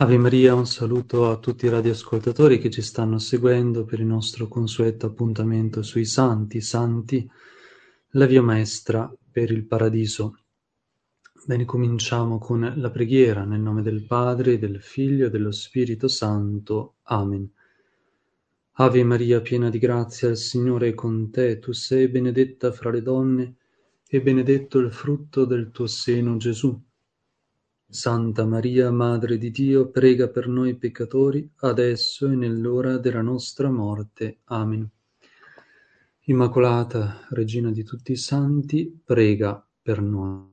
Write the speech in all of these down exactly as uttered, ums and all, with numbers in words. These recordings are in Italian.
Ave Maria, un saluto a tutti i radioascoltatori che ci stanno seguendo per il nostro consueto appuntamento sui Santi, Santi, la via maestra per il paradiso. Bene, cominciamo con la preghiera nel nome del Padre, del Figlio e dello Spirito Santo. Amen. Ave Maria, piena di grazia, il Signore è con te, tu sei benedetta fra le donne e benedetto il frutto del tuo seno, Gesù. Santa Maria, Madre di Dio, prega per noi peccatori, adesso e nell'ora della nostra morte. Amen. Immacolata, Regina di tutti i santi, prega per noi.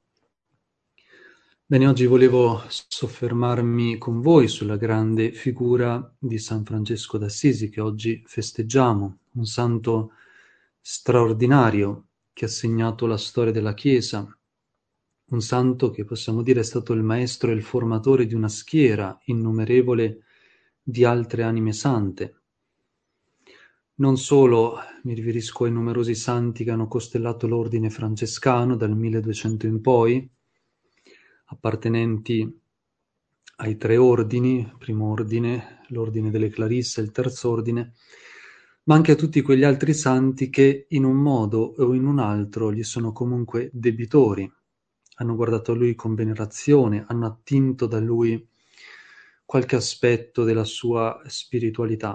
Bene, oggi volevo soffermarmi con voi sulla grande figura di San Francesco d'Assisi, che oggi festeggiamo, un santo straordinario che ha segnato la storia della Chiesa, un santo che possiamo dire è stato il maestro e il formatore di una schiera innumerevole di altre anime sante. Non solo mi riferisco ai numerosi santi che hanno costellato l'ordine francescano dal milleduecento in poi, appartenenti ai tre ordini, primo ordine, l'ordine delle Clarisse, il terzo ordine, ma anche a tutti quegli altri santi che in un modo o in un altro gli sono comunque debitori. Hanno guardato a lui con venerazione, hanno attinto da lui qualche aspetto della sua spiritualità.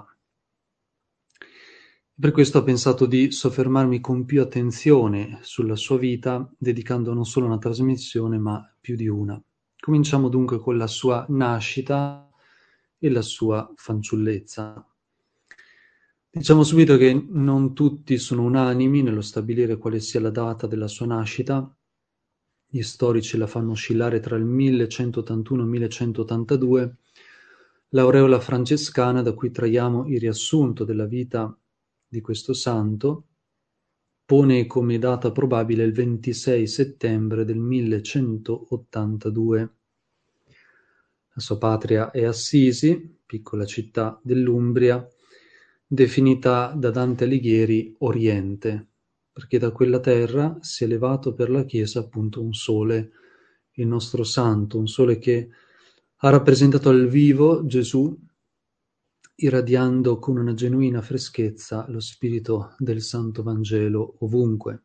Per questo ho pensato di soffermarmi con più attenzione sulla sua vita, dedicando non solo una trasmissione, ma più di una. Cominciamo dunque con la sua nascita e la sua fanciullezza. Diciamo subito che non tutti sono unanimi nello stabilire quale sia la data della sua nascita. Gli storici la fanno oscillare tra il millecentottantuno e il millecentottantadue, l'aureola francescana da cui traiamo il riassunto della vita di questo santo pone come data probabile il ventisei settembre del millecentottantadue. La sua patria è Assisi, piccola città dell'Umbria, definita da Dante Alighieri Oriente, perché da quella terra si è levato per la Chiesa appunto un sole, il nostro santo, un sole che ha rappresentato al vivo Gesù, irradiando con una genuina freschezza lo spirito del Santo Vangelo ovunque.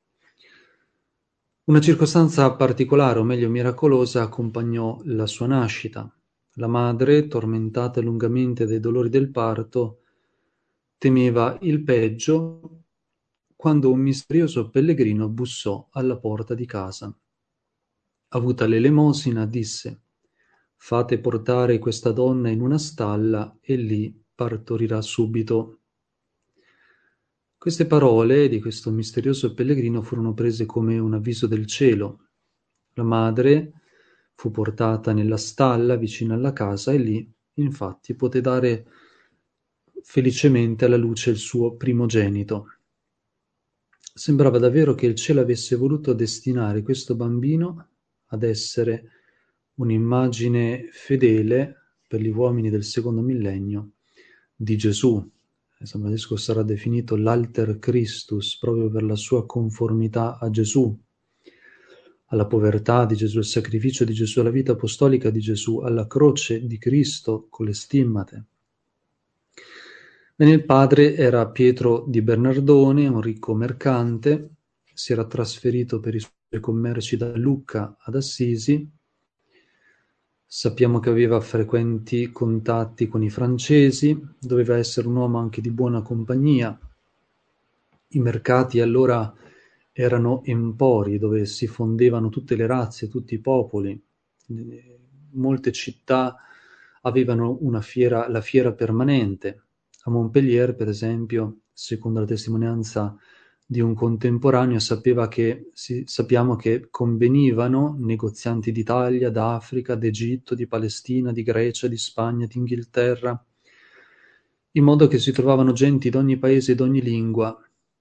Una circostanza particolare, o meglio miracolosa, accompagnò la sua nascita. La madre, tormentata lungamente dai dolori del parto, temeva il peggio quando un misterioso pellegrino bussò alla porta di casa. Avuta l'elemosina, disse: «Fate portare questa donna in una stalla e lì partorirà subito». Queste parole di questo misterioso pellegrino furono prese come un avviso del cielo. La madre fu portata nella stalla vicino alla casa e lì, infatti, poté dare felicemente alla luce il suo primogenito. Sembrava davvero che il cielo avesse voluto destinare questo bambino ad essere un'immagine fedele per gli uomini del secondo millennio di Gesù. San Francesco sarà definito l'alter Christus proprio per la sua conformità a Gesù, alla povertà di Gesù, al sacrificio di Gesù, alla vita apostolica di Gesù, alla croce di Cristo con le stimmate. Bene, il padre era Pietro di Bernardone, un ricco mercante, si era trasferito per i suoi commerci da Lucca ad Assisi. Sappiamo che aveva frequenti contatti con i francesi, doveva essere un uomo anche di buona compagnia. I mercati allora erano empori dove si fondevano tutte le razze, tutti i popoli. Molte città avevano una fiera, la fiera permanente. A Montpellier, per esempio, secondo la testimonianza di un contemporaneo, sapeva che, si, sappiamo che convenivano negozianti d'Italia, d'Africa, d'Egitto, di Palestina, di Grecia, di Spagna, di Inghilterra, in modo che si trovavano genti d'ogni paese e d'ogni lingua.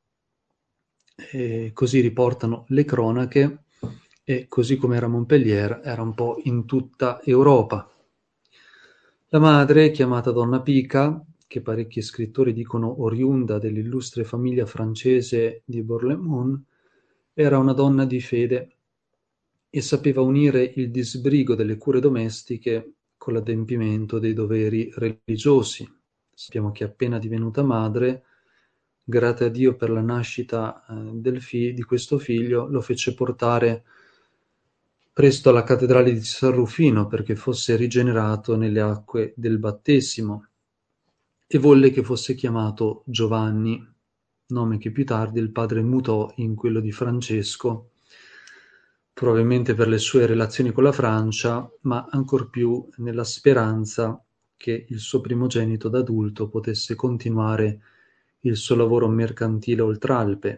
E così riportano le cronache, e così come era Montpellier, era un po' in tutta Europa. La madre, chiamata Donna Pica, che parecchi scrittori dicono oriunda dell'illustre famiglia francese di Bourlemont, era una donna di fede e sapeva unire il disbrigo delle cure domestiche con l'adempimento dei doveri religiosi. Sappiamo che appena divenuta madre, grata a Dio per la nascita eh, del fi- di questo figlio, lo fece portare presto alla cattedrale di San Rufino perché fosse rigenerato nelle acque del battesimo e volle che fosse chiamato Giovanni, nome che più tardi il padre mutò in quello di Francesco, probabilmente per le sue relazioni con la Francia, ma ancor più nella speranza che il suo primogenito d'adulto potesse continuare il suo lavoro mercantile oltralpe.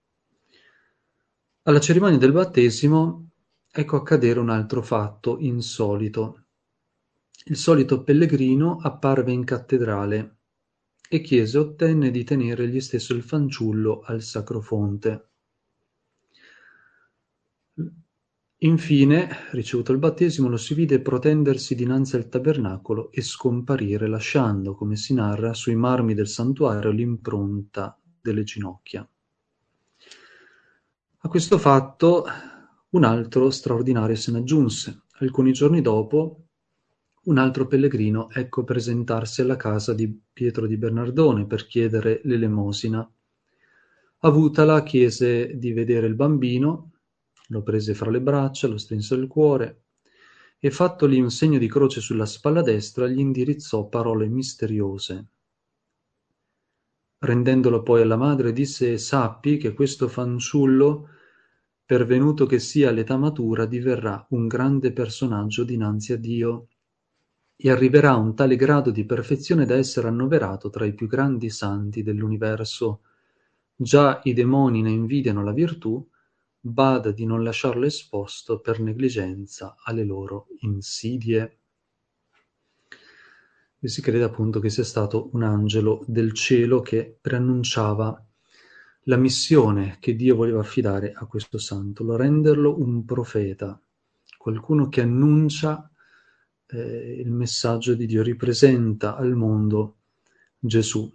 Alla cerimonia del battesimo ecco accadere un altro fatto insolito. Il solito pellegrino apparve in cattedrale e chiese ottenne di tenere egli stesso il fanciullo al Sacrofonte. Infine, ricevuto il battesimo, lo si vide protendersi dinanzi al tabernacolo e scomparire, lasciando, come si narra, sui marmi del santuario l'impronta delle ginocchia. A questo fatto un altro straordinario se ne aggiunse. Alcuni giorni dopo, un altro pellegrino ecco presentarsi alla casa di Pietro di Bernardone per chiedere l'elemosina. Avutala chiese di vedere il bambino, lo prese fra le braccia, lo strinse al cuore e fattogli un segno di croce sulla spalla destra gli indirizzò parole misteriose. Rendendolo poi alla madre disse: sappi che questo fanciullo, pervenuto che sia all'età matura, diverrà un grande personaggio dinanzi a Dio e arriverà a un tale grado di perfezione da essere annoverato tra i più grandi santi dell'universo. Già i demoni ne invidiano la virtù, bada di non lasciarlo esposto per negligenza alle loro insidie. E si crede appunto che sia stato un angelo del cielo che preannunciava la missione che Dio voleva affidare a questo santo, lo renderlo un profeta, qualcuno che annuncia eh, il messaggio di Dio, ripresenta al mondo Gesù.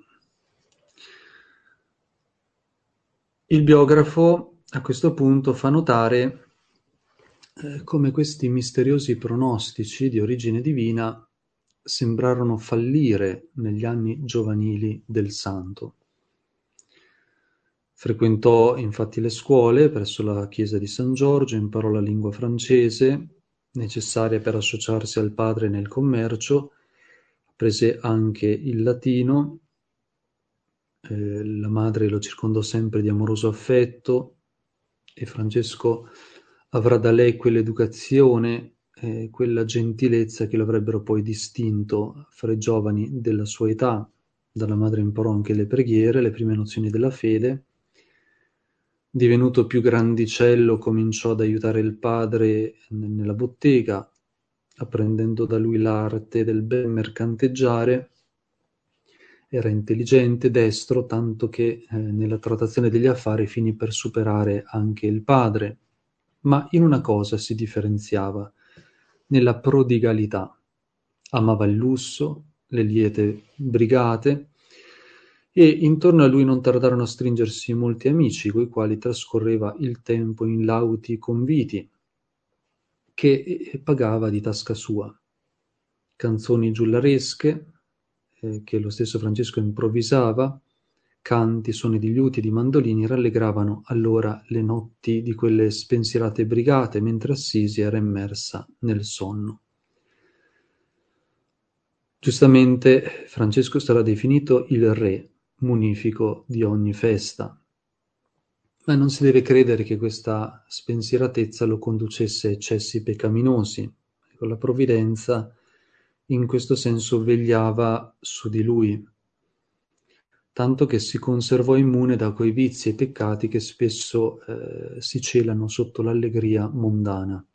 Il biografo a questo punto fa notare eh, come questi misteriosi pronostici di origine divina sembrarono fallire negli anni giovanili del santo. Frequentò infatti le scuole presso la chiesa di San Giorgio, imparò la lingua francese, necessaria per associarsi al padre nel commercio, apprese anche il latino, eh, la madre lo circondò sempre di amoroso affetto e Francesco avrà da lei quell'educazione, eh, quella gentilezza che lo avrebbero poi distinto fra i giovani della sua età. Dalla madre imparò anche le preghiere, le prime nozioni della fede. Divenuto più grandicello, cominciò ad aiutare il padre nella bottega, apprendendo da lui l'arte del ben mercanteggiare. Era intelligente, destro, tanto che eh, nella trattazione degli affari finì per superare anche il padre. Ma in una cosa si differenziava, nella prodigalità. Amava il lusso, le liete brigate, e intorno a lui non tardarono a stringersi molti amici, coi quali trascorreva il tempo in lauti conviti, che pagava di tasca sua. Canzoni giullaresche, eh, che lo stesso Francesco improvvisava, canti, suoni di liuti e di mandolini rallegravano allora le notti di quelle spensierate brigate, mentre Assisi era immersa nel sonno. Giustamente Francesco sarà definito il re munifico di ogni festa, ma non si deve credere che questa spensieratezza lo conducesse a eccessi peccaminosi. La provvidenza in questo senso vegliava su di lui, tanto che si conservò immune da quei vizi e peccati che spesso eh, si celano sotto l'allegria mondana.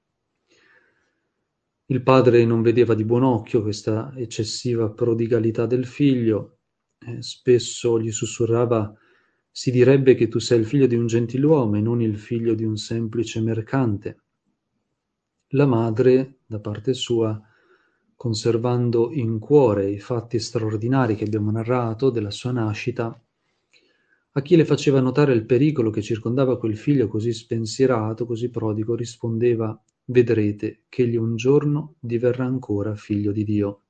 Il padre non vedeva di buon occhio questa eccessiva prodigalità del figlio, eh, spesso gli sussurrava: si direbbe che tu sei il figlio di un gentiluomo e non il figlio di un semplice mercante. La madre, da parte sua, conservando in cuore i fatti straordinari che abbiamo narrato della sua nascita, a chi le faceva notare il pericolo che circondava quel figlio così spensierato, così prodigo, rispondeva: vedrete che egli un giorno diverrà ancora figlio di Dio.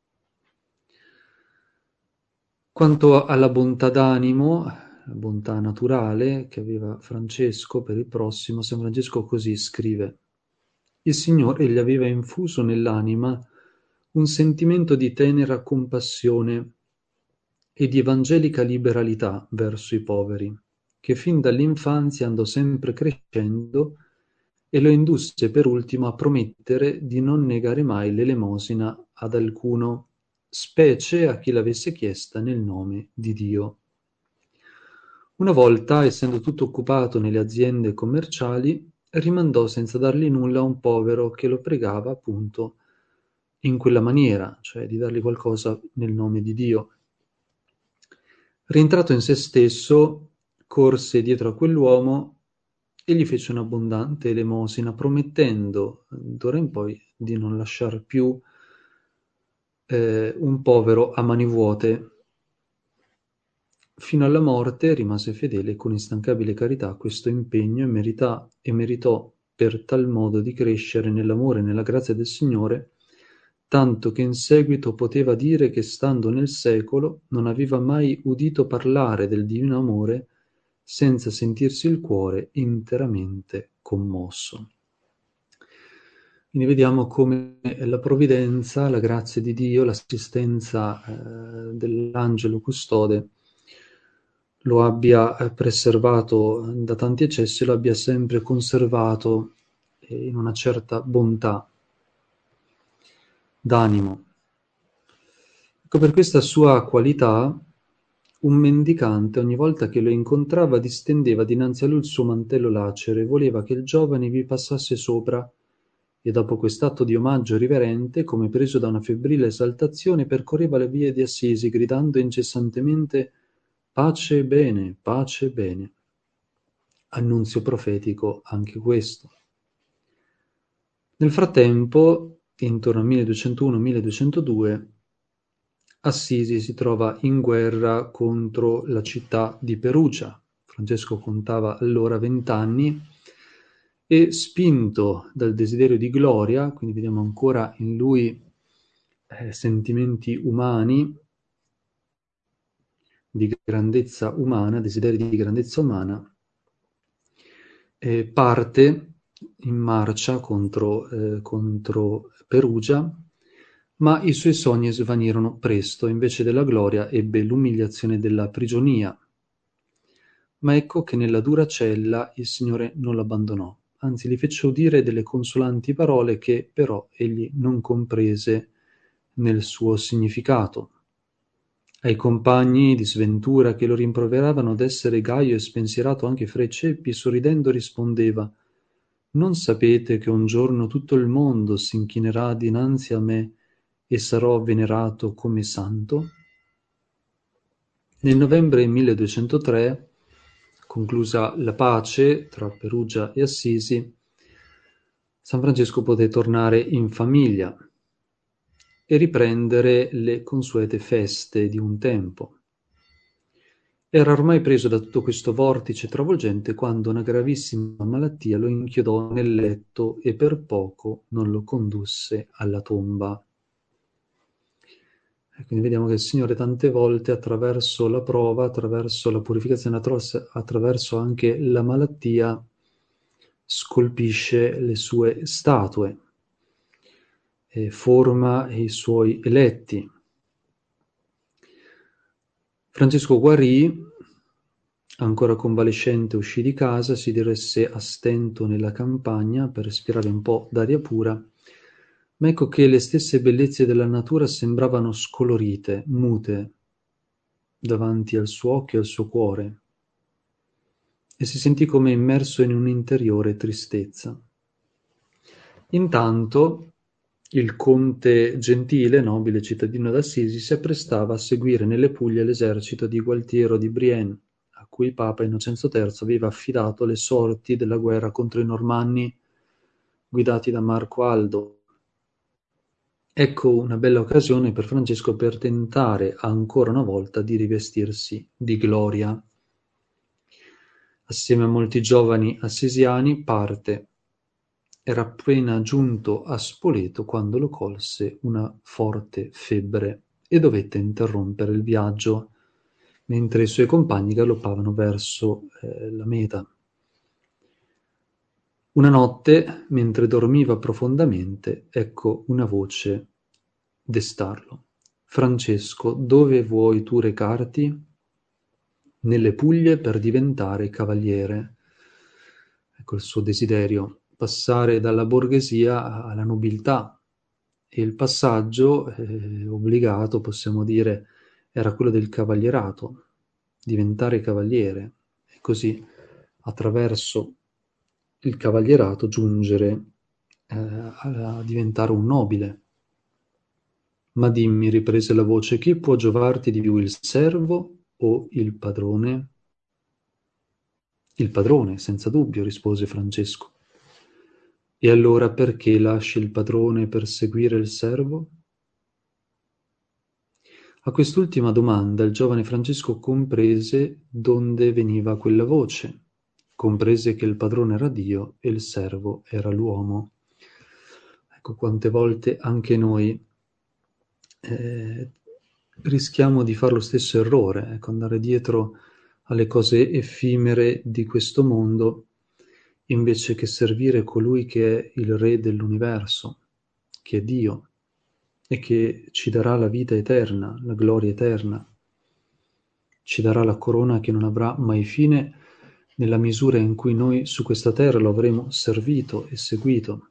Quanto alla bontà d'animo, la bontà naturale che aveva Francesco per il prossimo, San Francesco così scrive: il Signore gli aveva infuso nell'anima un sentimento di tenera compassione e di evangelica liberalità verso i poveri, che fin dall'infanzia andò sempre crescendo e lo indusse per ultimo a promettere di non negare mai l'elemosina ad alcuno, specie a chi l'avesse chiesta nel nome di Dio. Una volta, essendo tutto occupato nelle aziende commerciali, rimandò senza dargli nulla a un povero che lo pregava appunto in quella maniera, cioè di dargli qualcosa nel nome di Dio. Rientrato in se stesso, corse dietro a quell'uomo e gli fece un'abbondante elemosina, promettendo d'ora in poi di non lasciar più eh, un povero a mani vuote. Fino alla morte rimase fedele con instancabile carità a questo impegno e, merita, e meritò per tal modo di crescere nell'amore e nella grazia del Signore, tanto che in seguito poteva dire che stando nel secolo non aveva mai udito parlare del divino amore senza sentirsi il cuore interamente commosso. Quindi vediamo come la provvidenza, la grazia di Dio, l'assistenza eh, dell'angelo custode lo abbia preservato da tanti eccessi, lo abbia sempre conservato in una certa bontà d'animo. Ecco, per questa sua qualità, un mendicante ogni volta che lo incontrava distendeva dinanzi a lui il suo mantello lacero e voleva che il giovane vi passasse sopra, e dopo quest'atto di omaggio riverente, come preso da una febbrile esaltazione, percorreva le vie di Assisi, gridando incessantemente «Pace e bene, pace e bene». Annunzio profetico anche questo. Nel frattempo, intorno al milleduecentouno milleduecentodue, Assisi si trova in guerra contro la città di Perugia. Francesco contava allora vent'anni e, spinto dal desiderio di gloria, quindi vediamo ancora in lui eh, sentimenti umani, di grandezza umana, desideri di grandezza umana, eh, parte in marcia contro, eh, contro Perugia, ma i suoi sogni svanirono presto, invece della gloria ebbe l'umiliazione della prigionia. Ma ecco che nella dura cella il Signore non l'abbandonò, anzi gli fece udire delle consolanti parole che però egli non comprese nel suo significato. Ai compagni di sventura che lo rimproveravano d'essere gaio e spensierato anche fra i ceppi, sorridendo rispondeva: «Non sapete che un giorno tutto il mondo si inchinerà dinanzi a me e sarò venerato come santo?» Nel novembre milleduecentotre, conclusa la pace tra Perugia e Assisi, San Francesco poté tornare in famiglia e riprendere le consuete feste di un tempo. Era ormai preso da tutto questo vortice travolgente quando una gravissima malattia lo inchiodò nel letto e per poco non lo condusse alla tomba. E quindi vediamo che il Signore tante volte attraverso la prova, attraverso la purificazione, attraverso anche la malattia, scolpisce le sue statue e forma i suoi eletti. Francesco guarì, ancora convalescente uscì di casa, si diresse a stento nella campagna per respirare un po' d'aria pura, ma ecco che le stesse bellezze della natura sembravano scolorite, mute, davanti al suo occhio e al suo cuore, e si sentì come immerso in un'interiore tristezza. Intanto il conte Gentile, nobile cittadino d'Assisi, si apprestava a seguire nelle Puglie l'esercito di Gualtiero di Brienne, a cui Papa Innocenzo terzo aveva affidato le sorti della guerra contro i Normanni guidati da Marco Aldo. Ecco una bella occasione per Francesco per tentare ancora una volta di rivestirsi di gloria. Assieme a molti giovani assisiani parte era appena giunto a Spoleto quando lo colse una forte febbre e dovette interrompere il viaggio mentre i suoi compagni galoppavano verso eh, la meta. Una notte, mentre dormiva profondamente, ecco una voce destarlo. Francesco, dove vuoi tu recarti? Nelle Puglie per diventare cavaliere. Ecco il suo desiderio, passare dalla borghesia alla nobiltà. E il passaggio eh, obbligato, possiamo dire, era quello del cavalierato, diventare cavaliere e così attraverso il cavalierato giungere eh, a diventare un nobile. Ma dimmi, riprese la voce, chi può giovarti di più, il servo o il padrone? Il padrone, senza dubbio, rispose Francesco. E allora perché lasci il padrone per seguire il servo? A quest'ultima domanda il giovane Francesco comprese donde veniva quella voce, comprese che il padrone era Dio e il servo era l'uomo. Ecco quante volte anche noi eh, rischiamo di fare lo stesso errore, ecco, andare dietro alle cose effimere di questo mondo invece che servire colui che è il Re dell'universo, che è Dio e che ci darà la vita eterna, la gloria eterna, ci darà la corona che non avrà mai fine nella misura in cui noi su questa terra lo avremo servito e seguito.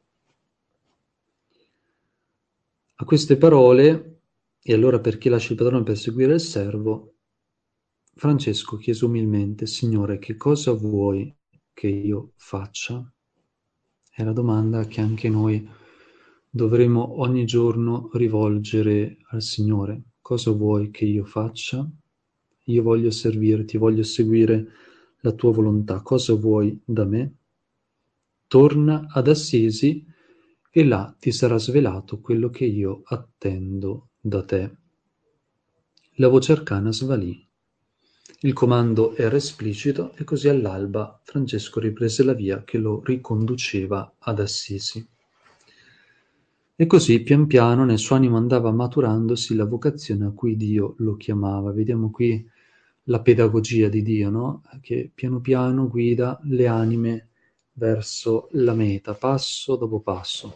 A queste parole, e allora perché lasci il padrone per seguire il servo, Francesco chiese umilmente, Signore, che cosa vuoi che io faccia? È la domanda che anche noi dovremo ogni giorno rivolgere al Signore. Cosa vuoi che io faccia? Io voglio servirti, voglio seguire la tua volontà. Cosa vuoi da me? Torna ad Assisi e là ti sarà svelato quello che io attendo da te. La voce arcana svanì. Il comando era esplicito e così all'alba Francesco riprese la via che lo riconduceva ad Assisi. E così pian piano nel suo animo andava maturandosi la vocazione a cui Dio lo chiamava. Vediamo qui la pedagogia di Dio, no? Che piano piano guida le anime verso la meta, passo dopo passo.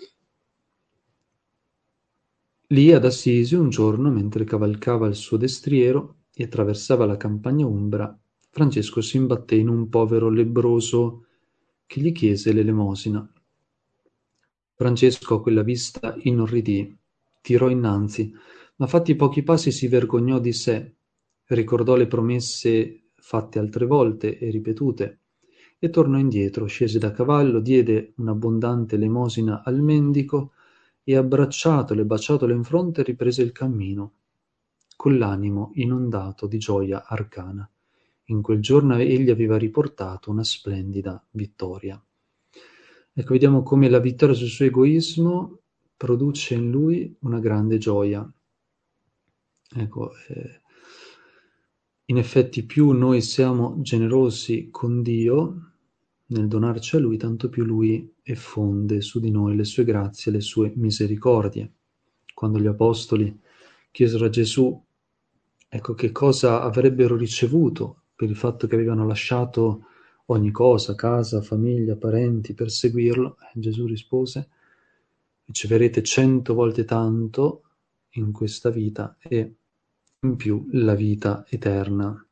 Lì ad Assisi un giorno, mentre cavalcava il suo destriero e attraversava la campagna umbra, Francesco si imbatté in un povero lebbroso che gli chiese l'elemosina. Francesco a quella vista inorridì, tirò innanzi, ma fatti pochi passi si vergognò di sé, ricordò le promesse fatte altre volte e ripetute, e tornò indietro, scese da cavallo, diede un'abbondante elemosina al mendico e abbracciatolo e baciatolo in fronte riprese il cammino, con l'animo inondato di gioia arcana. In quel giorno egli aveva riportato una splendida vittoria. Ecco, vediamo come la vittoria sul suo egoismo produce in lui una grande gioia. Ecco, eh, in effetti più noi siamo generosi con Dio nel donarci a Lui, tanto più Lui effonde su di noi le sue grazie, le sue misericordie. Quando gli apostoli chiesero a Gesù, ecco, che cosa avrebbero ricevuto per il fatto che avevano lasciato ogni cosa, casa, famiglia, parenti, per seguirlo, Gesù rispose, riceverete cento volte tanto in questa vita e in più la vita eterna.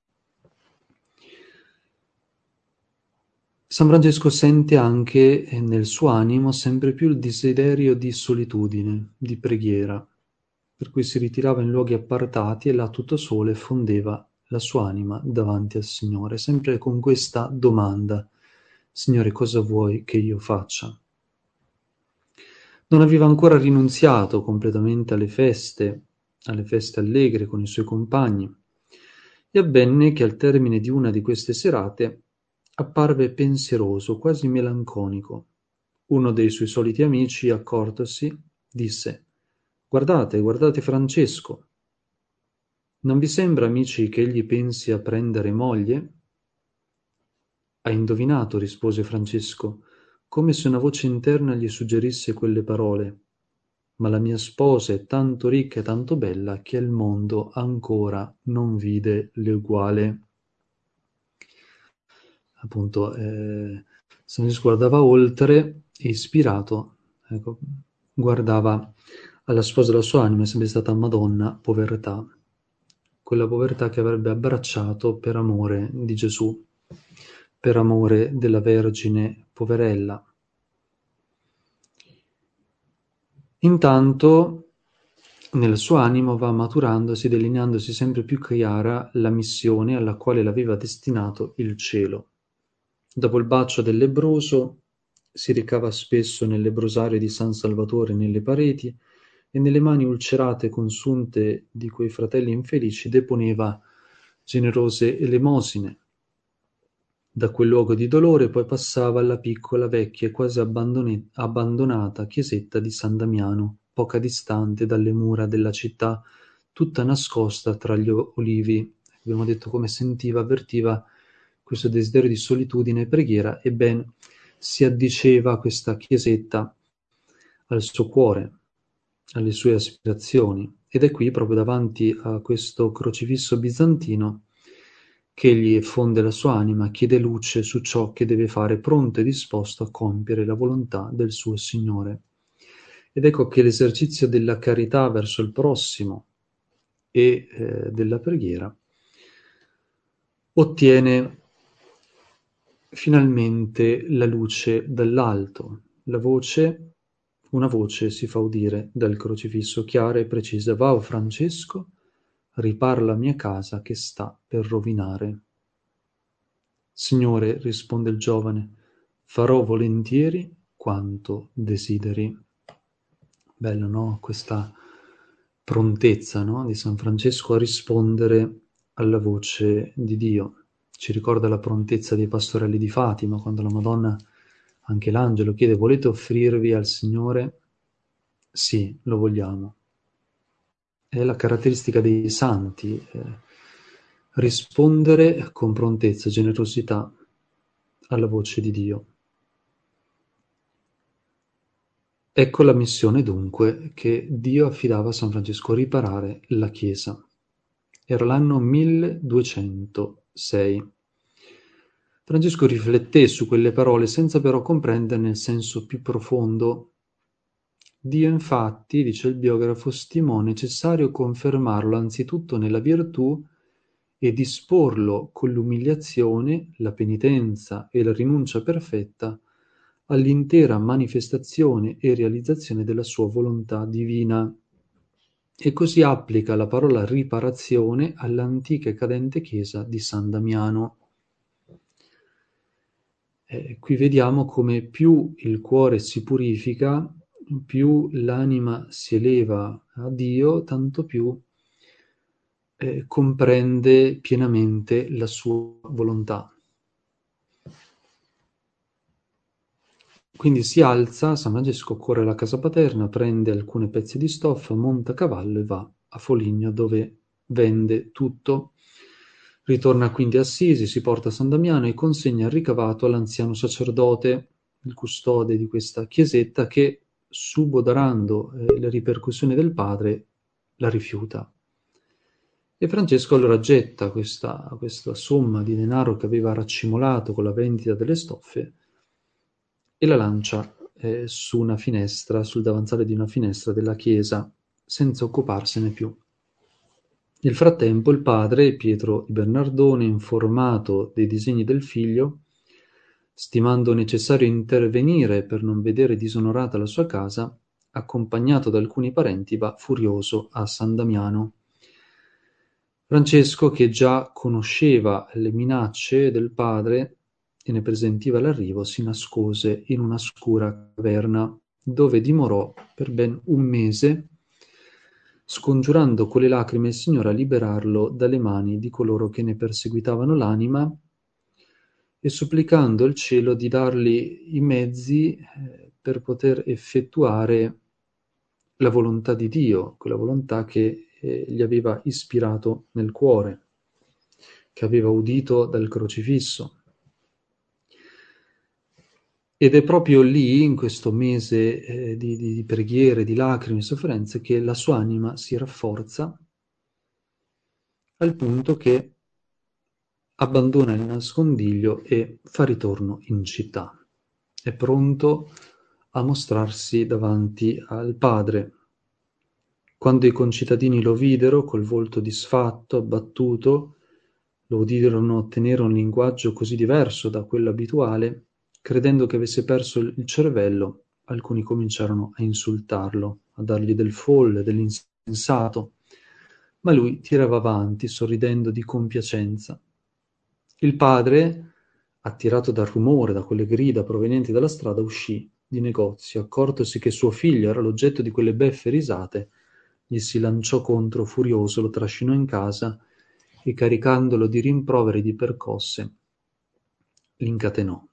San Francesco sente anche nel suo animo sempre più il desiderio di solitudine, di preghiera, per cui si ritirava in luoghi appartati e là tutto solo fondeva la sua anima davanti al Signore, sempre con questa domanda, Signore, cosa vuoi che io faccia? Non aveva ancora rinunziato completamente alle feste, alle feste allegre con i suoi compagni, e avvenne che al termine di una di queste serate apparve pensieroso, quasi melanconico. Uno dei suoi soliti amici, accortosi, disse «Guardate, guardate Francesco. Non vi sembra, amici, che egli pensi a prendere moglie?» «Hai indovinato», rispose Francesco, come se una voce interna gli suggerisse quelle parole: ma la mia sposa è tanto ricca e tanto bella che il mondo ancora non vide l'eguale. Appunto, eh, San Francisco guardava oltre e ispirato, ecco, guardava alla sposa della sua anima, è sempre stata Madonna, povertà, quella povertà che avrebbe abbracciato per amore di Gesù, per amore della Vergine poverella. Intanto nel suo animo va maturandosi, delineandosi sempre più chiara la missione alla quale l'aveva destinato il cielo. Dopo il bacio del lebbroso si recava spesso nel lebbrosario di San Salvatore nelle pareti e nelle mani ulcerate e consunte di quei fratelli infelici deponeva generose elemosine. Da quel luogo di dolore poi passava alla piccola, vecchia e quasi abbandone- abbandonata chiesetta di San Damiano, poca distante dalle mura della città, tutta nascosta tra gli olivi. Abbiamo detto come sentiva, avvertiva questo desiderio di solitudine e preghiera, e ben si addiceva questa chiesetta al suo cuore, alle sue aspirazioni. Ed è qui, proprio davanti a questo crocifisso bizantino, che egli fonde la sua anima, chiede luce su ciò che deve fare, pronto e disposto a compiere la volontà del suo Signore. Ed ecco che l'esercizio della carità verso il prossimo e eh, della preghiera ottiene finalmente la luce dall'alto. La voce, una voce si fa udire dal crocifisso, chiara e precisa: va, o Francesco, ripara la mia casa che sta per rovinare. Signore, risponde il giovane, farò volentieri quanto desideri. Bello, no? Questa prontezza, no? Di San Francesco a rispondere alla voce di Dio. Ci ricorda la prontezza dei pastorelli di Fatima, quando la Madonna, anche l'angelo, chiede: volete offrirvi al Signore? Sì, lo vogliamo. È la caratteristica dei santi, eh, rispondere con prontezza e generosità alla voce di Dio. Ecco la missione dunque che Dio affidava a San Francesco: riparare la Chiesa. Era l'anno milleduecentosei. Francesco rifletté su quelle parole senza però comprenderne il senso più profondo. Dio infatti, dice il biografo, stimò necessario confermarlo anzitutto nella virtù e disporlo con l'umiliazione, la penitenza e la rinuncia perfetta all'intera manifestazione e realizzazione della sua volontà divina. E così applica la parola riparazione all'antica e cadente chiesa di San Damiano. Eh, qui vediamo come più il cuore si purifica, più l'anima si eleva a Dio, tanto più eh, comprende pienamente la sua volontà. Quindi si alza, San Francesco corre alla casa paterna, prende alcuni pezzi di stoffa, monta a cavallo e va a Foligno, dove vende tutto. Ritorna quindi a Assisi, si porta a San Damiano e consegna il ricavato all'anziano sacerdote, il custode di questa chiesetta, che, subodorando eh, le ripercussioni del padre, la rifiuta. E Francesco allora getta questa, questa somma di denaro che aveva raccimolato con la vendita delle stoffe e la lancia eh, su una finestra, sul davanzale di una finestra della chiesa, senza occuparsene più. Nel frattempo il padre, Pietro di Bernardone, informato dei disegni del figlio, stimando necessario intervenire per non vedere disonorata la sua casa, accompagnato da alcuni parenti, va furioso a San Damiano. Francesco, che già conosceva le minacce del padre e ne presentiva l'arrivo, si nascose in una scura caverna, dove dimorò per ben un mese, scongiurando con le lacrime il Signore a liberarlo dalle mani di coloro che ne perseguitavano l'anima e supplicando il cielo di dargli i mezzi eh, per poter effettuare la volontà di Dio, quella volontà che eh, gli aveva ispirato nel cuore, che aveva udito dal crocifisso. Ed è proprio lì, in questo mese eh, di, di, di preghiere, di lacrime, di sofferenze, che la sua anima si rafforza al punto che abbandona il nascondiglio e fa ritorno in città. È pronto a mostrarsi davanti al padre. Quando i concittadini lo videro, col volto disfatto, abbattuto, lo udirono tenere un linguaggio così diverso da quello abituale, credendo che avesse perso il cervello, alcuni cominciarono a insultarlo, a dargli del folle, dell'insensato, ma lui tirava avanti, sorridendo di compiacenza. Il padre, attirato dal rumore, da quelle grida provenienti dalla strada, uscì di negozio, accortosi che suo figlio era l'oggetto di quelle beffe risate, gli si lanciò contro furioso, lo trascinò in casa e, caricandolo di rimproveri e di percosse, l'incatenò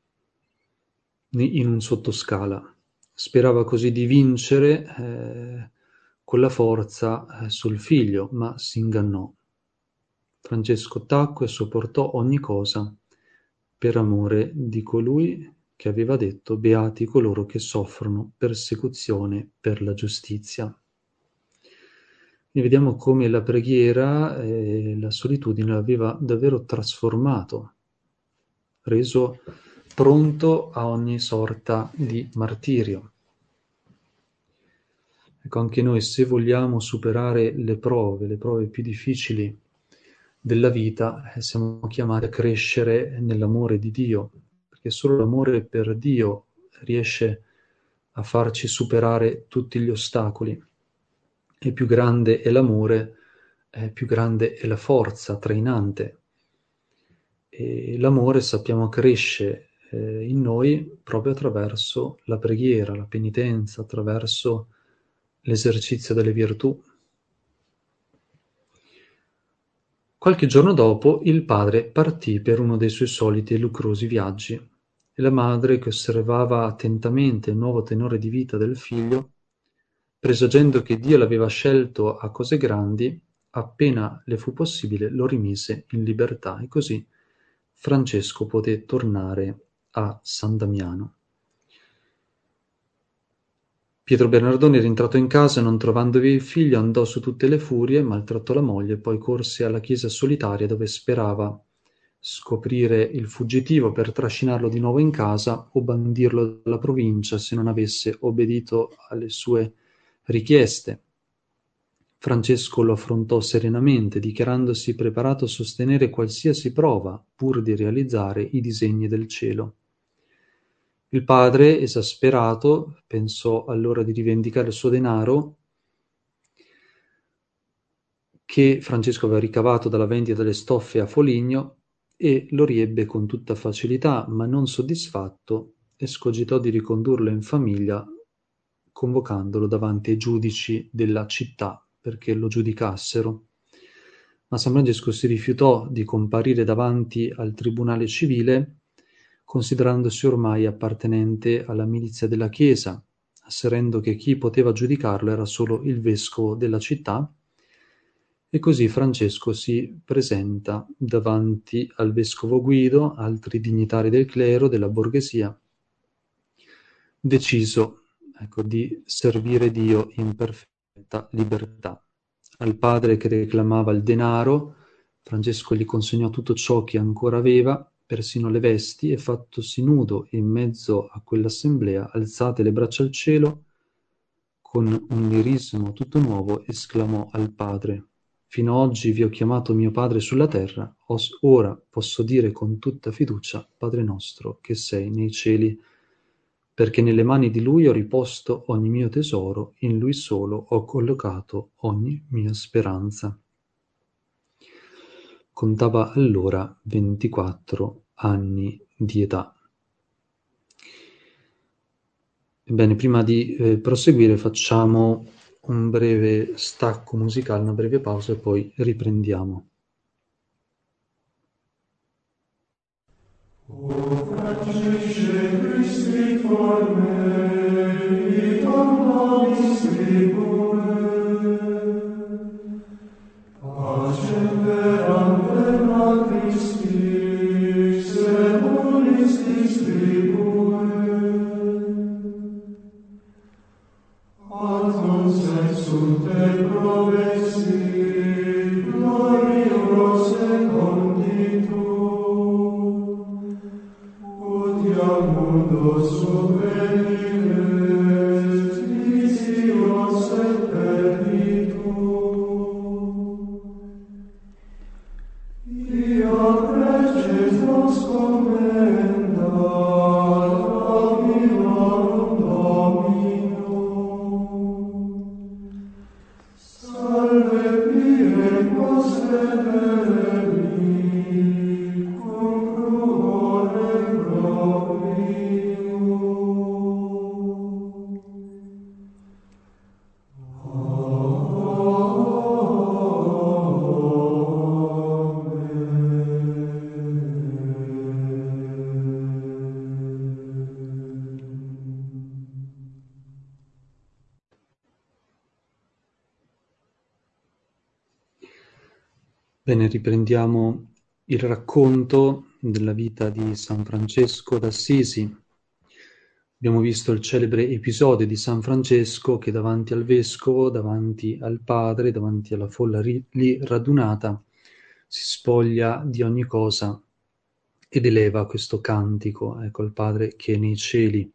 in un sottoscala. Sperava così di vincere eh, con la forza eh, sul figlio, ma si ingannò. Francesco tacque e sopportò ogni cosa per amore di colui che aveva detto: beati coloro che soffrono persecuzione per la giustizia. E vediamo come la preghiera e la solitudine l'aveva davvero trasformato, reso pronto a ogni sorta di martirio. Ecco, anche noi, se vogliamo superare le prove, le prove più difficili della vita, eh, siamo chiamati a crescere nell'amore di Dio, perché solo l'amore per Dio riesce a farci superare tutti gli ostacoli. E più grande è l'amore, eh, più grande è la forza trainante. E l'amore, sappiamo, cresce eh, in noi proprio attraverso la preghiera, la penitenza, attraverso l'esercizio delle virtù. Qualche giorno dopo il padre partì per uno dei suoi soliti e lucrosi viaggi, e la madre, che osservava attentamente il nuovo tenore di vita del figlio, presagendo che Dio l'aveva scelto a cose grandi, appena le fu possibile lo rimise in libertà, e così Francesco poté tornare a San Damiano. Pietro Bernardone, rientrato in casa, non trovandovi il figlio, andò su tutte le furie, maltrattò la moglie, poi corse alla chiesa solitaria dove sperava scoprire il fuggitivo per trascinarlo di nuovo in casa o bandirlo dalla provincia se non avesse obbedito alle sue richieste. Francesco lo affrontò serenamente, dichiarandosi preparato a sostenere qualsiasi prova pur di realizzare i disegni del cielo. Il padre, esasperato, pensò allora di rivendicare il suo denaro che Francesco aveva ricavato dalla vendita delle stoffe a Foligno, e lo riebbe con tutta facilità, ma non soddisfatto escogitò di ricondurlo in famiglia, convocandolo davanti ai giudici della città perché lo giudicassero. Ma San Francesco si rifiutò di comparire davanti al tribunale civile, considerandosi ormai appartenente alla milizia della Chiesa, asserendo che chi poteva giudicarlo era solo il vescovo della città. E così Francesco si presenta davanti al vescovo Guido, altri dignitari del clero, della borghesia, deciso, ecco, di servire Dio in perfetta libertà. Al padre che reclamava il denaro, Francesco gli consegnò tutto ciò che ancora aveva, persino le vesti, e fattosi nudo in mezzo a quell'assemblea, alzate le braccia al cielo, con un lirismo tutto nuovo esclamò al padre: «Fino a oggi vi ho chiamato mio padre sulla terra, os- ora posso dire con tutta fiducia: Padre nostro che sei nei cieli, perché nelle mani di lui ho riposto ogni mio tesoro, in lui solo ho collocato ogni mia speranza». Contava allora ventiquattro anni di età. Ebbene, prima di eh, proseguire facciamo un breve stacco musicale, una breve pausa, e poi riprendiamo. O Francesce Christi for me, et omnis tribune, pacem veram verma Christi, semulis distribue. Bene, riprendiamo il racconto della vita di San Francesco d'Assisi. Abbiamo visto il celebre episodio di San Francesco che davanti al vescovo, davanti al padre, davanti alla folla ri- lì radunata, si spoglia di ogni cosa ed eleva questo cantico, ecco, al Padre che è nei cieli.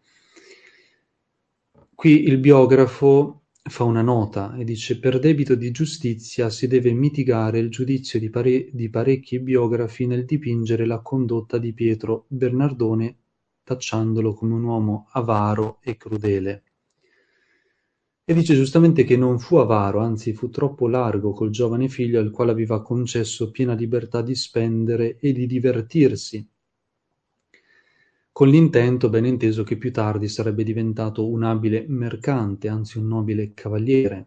Qui il biografo fa una nota e dice: per debito di giustizia si deve mitigare il giudizio di, pare- di parecchi biografi nel dipingere la condotta di Pietro Bernardone, tacciandolo come un uomo avaro e crudele. E dice giustamente che non fu avaro, anzi fu troppo largo col giovane figlio al quale aveva concesso piena libertà di spendere e di divertirsi, con l'intento ben inteso che più tardi sarebbe diventato un abile mercante, anzi un nobile cavaliere.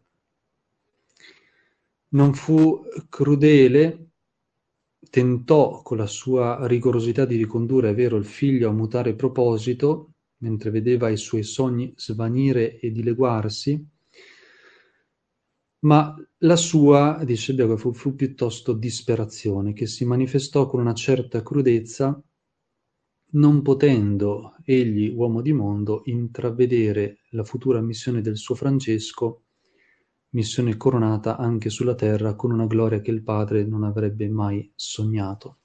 Non fu crudele, tentò con la sua rigorosità di ricondurre, è vero, il figlio a mutare proposito, mentre vedeva i suoi sogni svanire e dileguarsi, ma la sua, dice il biografo, fu piuttosto disperazione, che si manifestò con una certa crudezza, non potendo egli, uomo di mondo, intravedere la futura missione del suo Francesco, missione coronata anche sulla terra con una gloria che il padre non avrebbe mai sognato.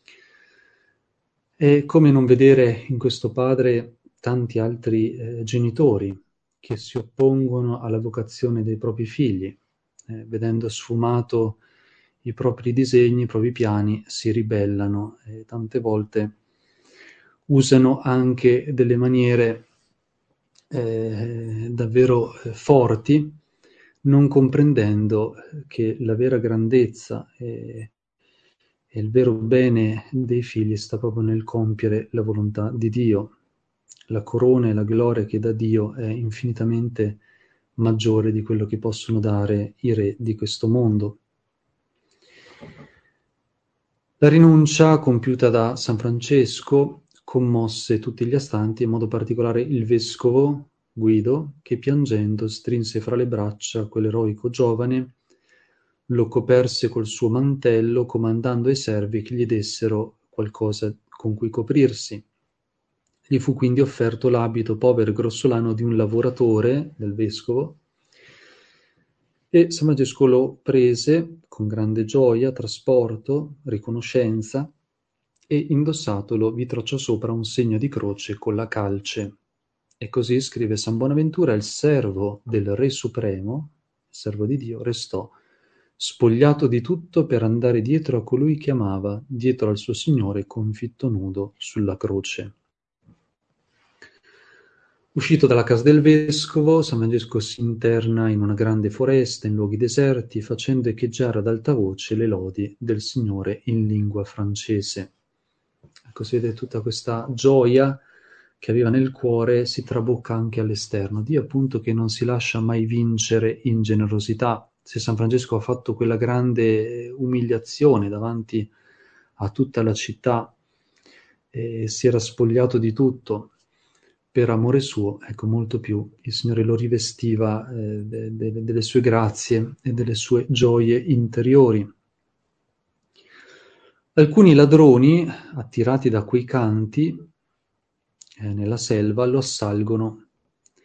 E come non vedere in questo padre tanti altri eh, genitori che si oppongono alla vocazione dei propri figli, eh, vedendo sfumato i propri disegni, i propri piani, si ribellano e tante volte usano anche delle maniere eh, davvero eh, forti, non comprendendo che la vera grandezza e, e il vero bene dei figli sta proprio nel compiere la volontà di Dio. La corona e la gloria che dà Dio è infinitamente maggiore di quello che possono dare i re di questo mondo. La rinuncia compiuta da San Francesco commosse tutti gli astanti, in modo particolare il vescovo Guido, che piangendo strinse fra le braccia quell'eroico giovane, lo coperse col suo mantello, comandando ai servi che gli dessero qualcosa con cui coprirsi. Gli fu quindi offerto l'abito povero e grossolano di un lavoratore del vescovo, e San Francesco lo prese con grande gioia, trasporto, riconoscenza, e indossatolo vi tracciò sopra un segno di croce con la calce. E così, scrive San Bonaventura, il servo del Re Supremo, il servo di Dio, restò spogliato di tutto per andare dietro a colui che amava, dietro al suo Signore confitto nudo sulla croce. Uscito dalla casa del vescovo, San Francesco si interna in una grande foresta, in luoghi deserti, facendo echeggiare ad alta voce le lodi del Signore in lingua francese. Ecco, si vede tutta questa gioia che aveva nel cuore, si trabocca anche all'esterno. Dio appunto che non si lascia mai vincere in generosità. Se San Francesco ha fatto quella grande umiliazione davanti a tutta la città e si era spogliato di tutto per amore suo, ecco, molto più il Signore lo rivestiva eh, de, de, delle sue grazie e delle sue gioie interiori. Alcuni ladroni, attirati da quei canti eh, nella selva, lo assalgono,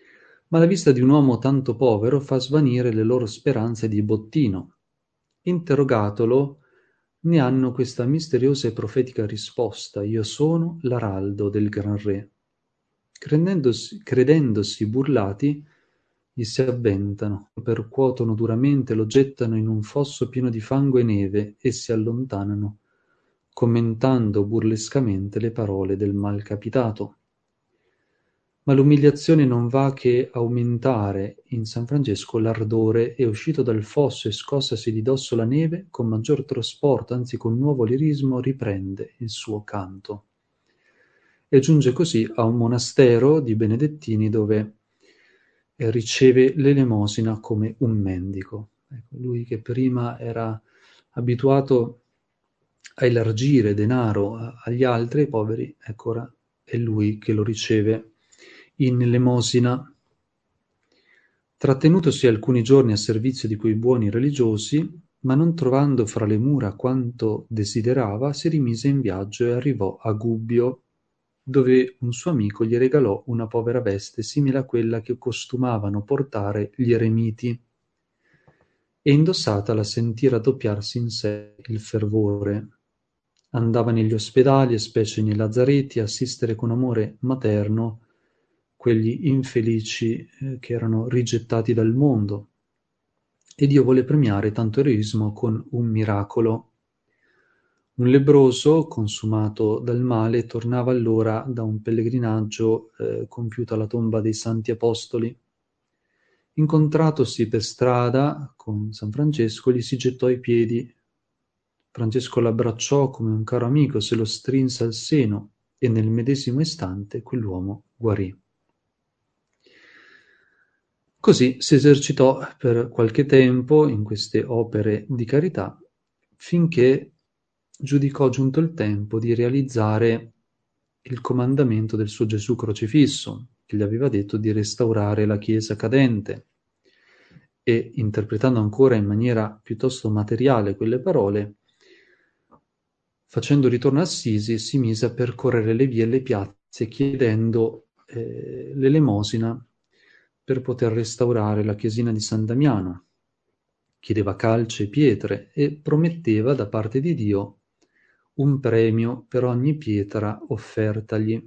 Ma la vista di un uomo tanto povero fa svanire le loro speranze di bottino. Interrogatolo, ne hanno questa misteriosa e profetica risposta: io sono l'araldo del gran re. Credendosi, credendosi burlati, gli si avventano, lo percuotono duramente, lo gettano in un fosso pieno di fango e neve e si allontanano, commentando burlescamente le parole del malcapitato. Ma l'umiliazione non va che aumentare in San Francesco l'ardore, e uscito dal fosso e scossasi di dosso la neve, con maggior trasporto, anzi con nuovo lirismo, riprende il suo canto. E giunge così a un monastero di benedettini dove eh, riceve l'elemosina come un mendico. Ecco, lui che prima era abituato a elargire denaro a- agli altri, ai poveri, ecco ora è lui che lo riceve in elemosina. Trattenutosi alcuni giorni a servizio di quei buoni religiosi, ma non trovando fra le mura quanto desiderava, si rimise in viaggio e arrivò a Gubbio, dove un suo amico gli regalò una povera veste simile a quella che costumavano portare gli eremiti, e indossata la sentì raddoppiarsi in sé il fervore. Andava negli ospedali e specie nei lazaretti a assistere con amore materno quegli infelici eh, che erano rigettati dal mondo. E Dio volle premiare tanto eroismo con un miracolo. Un lebbroso, consumato dal male, tornava allora da un pellegrinaggio eh, compiuto alla tomba dei santi apostoli. Incontratosi per strada con San Francesco, gli si gettò ai piedi. Francesco l'abbracciò come un caro amico, se lo strinse al seno e nel medesimo istante quell'uomo guarì. Così si esercitò per qualche tempo in queste opere di carità, finché giudicò giunto il tempo di realizzare il comandamento del suo Gesù crocifisso, che gli aveva detto di restaurare la Chiesa cadente. E, interpretando ancora in maniera piuttosto materiale quelle parole, facendo ritorno a Assisi, si mise a percorrere le vie e le piazze chiedendo eh, l'elemosina per poter restaurare la chiesina di San Damiano. Chiedeva calce e pietre e prometteva da parte di Dio un premio per ogni pietra offertagli.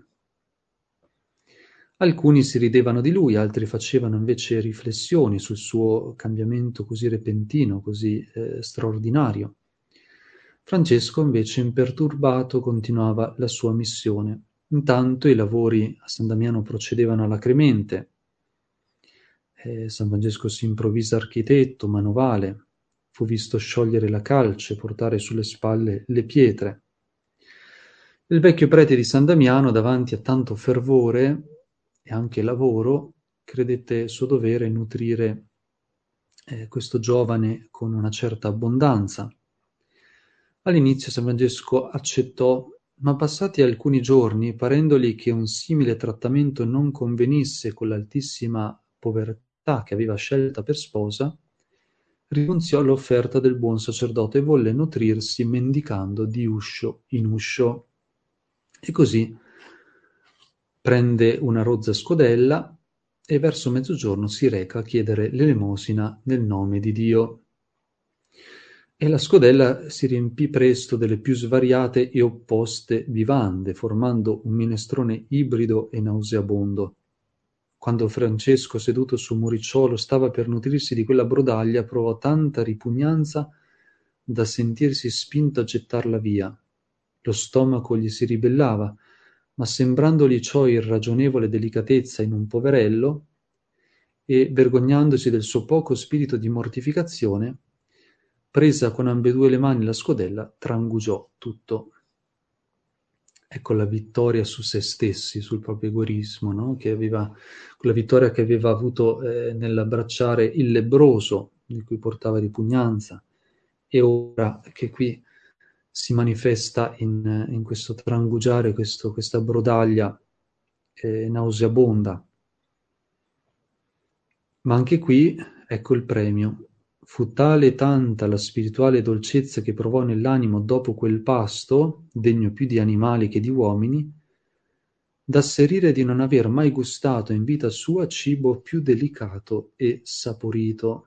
Alcuni si ridevano di lui, altri facevano invece riflessioni sul suo cambiamento così repentino, così eh, straordinario. Francesco invece imperturbato continuava la sua missione. Intanto i lavori a San Damiano procedevano alacremente. Eh, San Francesco si improvvisa architetto, manovale, fu visto sciogliere la calce, portare sulle spalle le pietre. Il vecchio prete di San Damiano, davanti a tanto fervore e anche lavoro, credette suo dovere nutrire eh, questo giovane con una certa abbondanza. All'inizio San Francesco accettò, ma passati alcuni giorni, parendogli che un simile trattamento non convenisse con l'altissima povertà che aveva scelta per sposa, rinunziò all'offerta del buon sacerdote e volle nutrirsi mendicando di uscio in uscio. E così prende una rozza scodella e verso mezzogiorno si reca a chiedere l'elemosina nel nome di Dio. E la scodella si riempì presto delle più svariate e opposte vivande, formando un minestrone ibrido e nauseabondo. Quando Francesco, seduto sul muricciolo, stava per nutrirsi di quella brodaglia, provò tanta ripugnanza da sentirsi spinto a gettarla via. Lo stomaco gli si ribellava, ma sembrandogli ciò irragionevole delicatezza in un poverello, e vergognandosi del suo poco spirito di mortificazione, presa con ambedue le mani la scodella, trangugiò tutto. Ecco la vittoria su se stessi, sul proprio egoismo, no? Che aveva, quella vittoria che aveva avuto eh, nell'abbracciare il lebbroso, di cui portava ripugnanza, e ora che qui si manifesta in, in questo trangugiare, questo, questa brodaglia eh, nauseabonda. Ma anche qui ecco il premio. Fu tale e tanta la spirituale dolcezza che provò nell'animo dopo quel pasto, degno più di animali che di uomini, d'asserire di non aver mai gustato in vita sua cibo più delicato e saporito.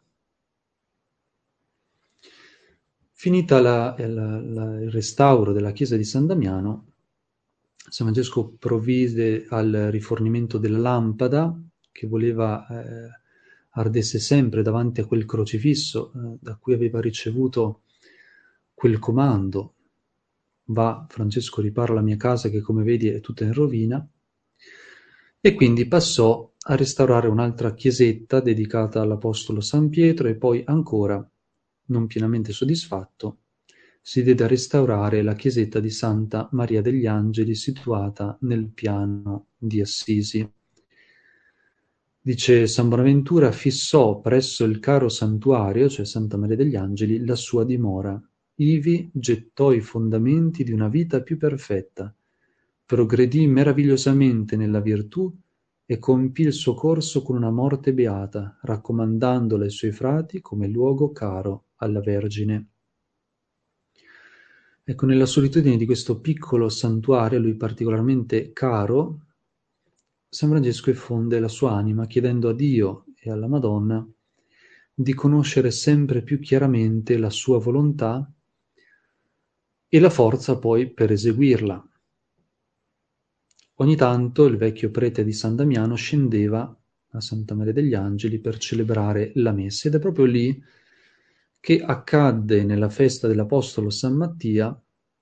Finita la, la, la, il restauro della chiesa di San Damiano, San Francesco provvide al rifornimento della lampada che voleva eh, ardesse sempre davanti a quel crocifisso eh, da cui aveva ricevuto quel comando: va, Francesco, ripara la mia casa che come vedi è tutta in rovina. E quindi passò a restaurare un'altra chiesetta dedicata all'Apostolo San Pietro e poi ancora, non pienamente soddisfatto, si diede a restaurare la chiesetta di Santa Maria degli Angeli situata nel piano di Assisi. Dice San Bonaventura: fissò presso il caro santuario, cioè Santa Maria degli Angeli, la sua dimora. Ivi gettò i fondamenti di una vita più perfetta, progredì meravigliosamente nella virtù e compì il suo corso con una morte beata, raccomandandola ai suoi frati come luogo caro alla Vergine. Ecco, nella solitudine di questo piccolo santuario, a lui particolarmente caro, San Francesco effonde la sua anima chiedendo a Dio e alla Madonna di conoscere sempre più chiaramente la sua volontà e la forza poi per eseguirla. Ogni tanto il vecchio prete di San Damiano scendeva a Santa Maria degli Angeli per celebrare la messa, ed è proprio lì che accadde, nella festa dell'Apostolo San Mattia,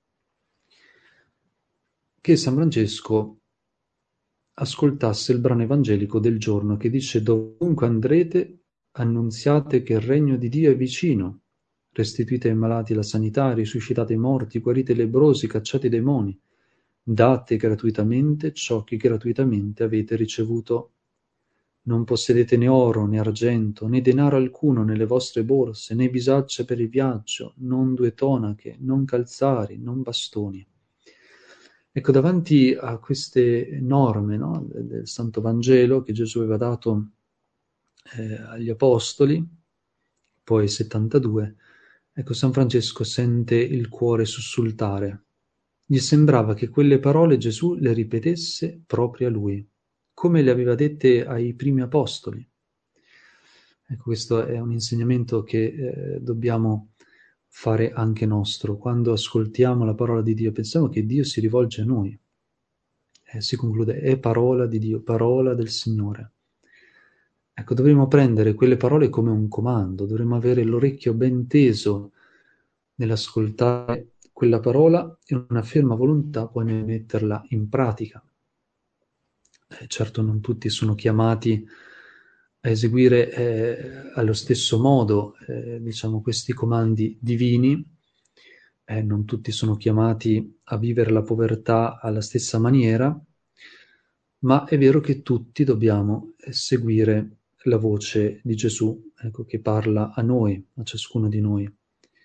che San Francesco ascoltasse il brano evangelico del giorno che dice: dovunque andrete, annunziate che il regno di Dio è vicino, restituite ai malati la sanità, risuscitate i morti, guarite i lebbrosi, cacciate i demoni, date gratuitamente ciò che gratuitamente avete ricevuto. Non possedete né oro né argento, né denaro alcuno nelle vostre borse, né bisacce per il viaggio, non due tonache, non calzari, non bastoni. Ecco, davanti a queste norme, no, del, del Santo Vangelo che Gesù aveva dato eh, agli Apostoli, poi settantadue, ecco, San Francesco sente il cuore sussultare. Gli sembrava che quelle parole Gesù le ripetesse proprio a lui, come le aveva dette ai primi apostoli. Ecco, questo è un insegnamento che eh, dobbiamo fare anche nostro. Quando ascoltiamo la parola di Dio, pensiamo che Dio si rivolge a noi. Eh, si conclude: è parola di Dio, parola del Signore. Ecco, dovremmo prendere quelle parole come un comando, dovremmo avere l'orecchio ben teso nell'ascoltare quella parola e una ferma volontà poi nel metterla in pratica. Eh, certo, non tutti sono chiamati a eseguire eh, allo stesso modo, eh, diciamo, questi comandi divini, eh, non tutti sono chiamati a vivere la povertà alla stessa maniera, ma è vero che tutti dobbiamo seguire la voce di Gesù, ecco, che parla a noi, a ciascuno di noi.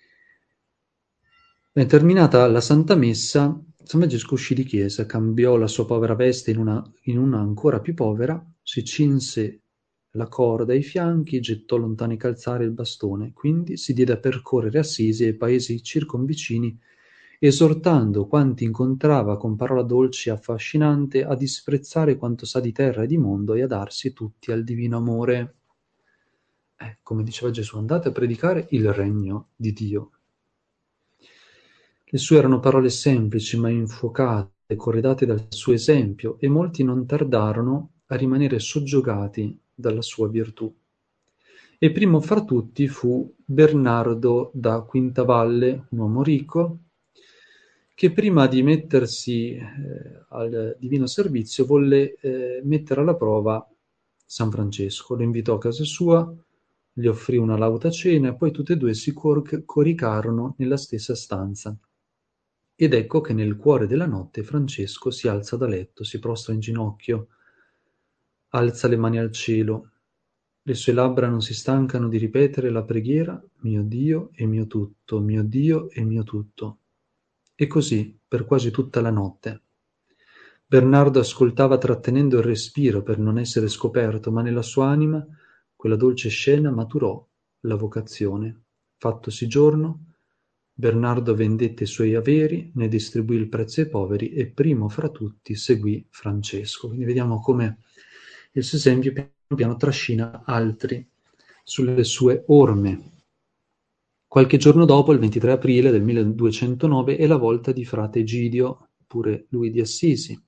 Ben, terminata la Santa Messa, San Francesco uscì di chiesa, cambiò la sua povera veste in una, in una ancora più povera, si cinse la corda ai fianchi, gettò lontano i calzari e il bastone, quindi si diede a percorrere Assisi e i paesi circonvicini, esortando quanti incontrava con parola dolce e affascinante a disprezzare quanto sa di terra e di mondo e a darsi tutti al divino amore. Eh, come diceva Gesù, andate a predicare il regno di Dio. Le sue erano parole semplici ma infuocate, corredate dal suo esempio, e molti non tardarono a rimanere soggiogati dalla sua virtù. E primo fra tutti fu Bernardo da Quintavalle, un uomo ricco, che prima di mettersi eh, al divino servizio volle eh, mettere alla prova San Francesco. Lo invitò a casa sua, gli offrì una lauta cena e poi tutti e due si cor- coricarono nella stessa stanza. Ed ecco che nel cuore della notte Francesco si alza da letto, si prostra in ginocchio, alza le mani al cielo. Le sue labbra non si stancano di ripetere la preghiera: mio Dio e mio tutto, mio Dio e mio tutto. E così per quasi tutta la notte. Bernardo ascoltava trattenendo il respiro per non essere scoperto, ma nella sua anima quella dolce scena maturò la vocazione. Fattosi giorno, Bernardo vendette i suoi averi, ne distribuì il prezzo ai poveri e primo fra tutti seguì Francesco. Quindi vediamo come il suo esempio piano piano trascina altri sulle sue orme. Qualche giorno dopo, il ventitré aprile del milleduecentonove, è la volta di frate Egidio, pure lui di Assisi.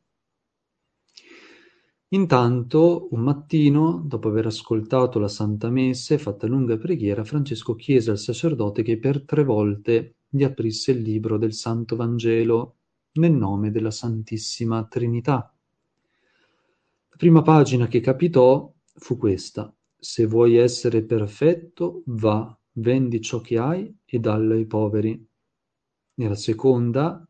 Intanto, un mattino, dopo aver ascoltato la Santa Messa e fatta lunga preghiera, Francesco chiese al sacerdote che per tre volte gli aprisse il libro del Santo Vangelo nel nome della Santissima Trinità. La prima pagina che capitò fu questa: se vuoi essere perfetto, va, vendi ciò che hai e dallo ai poveri. Nella seconda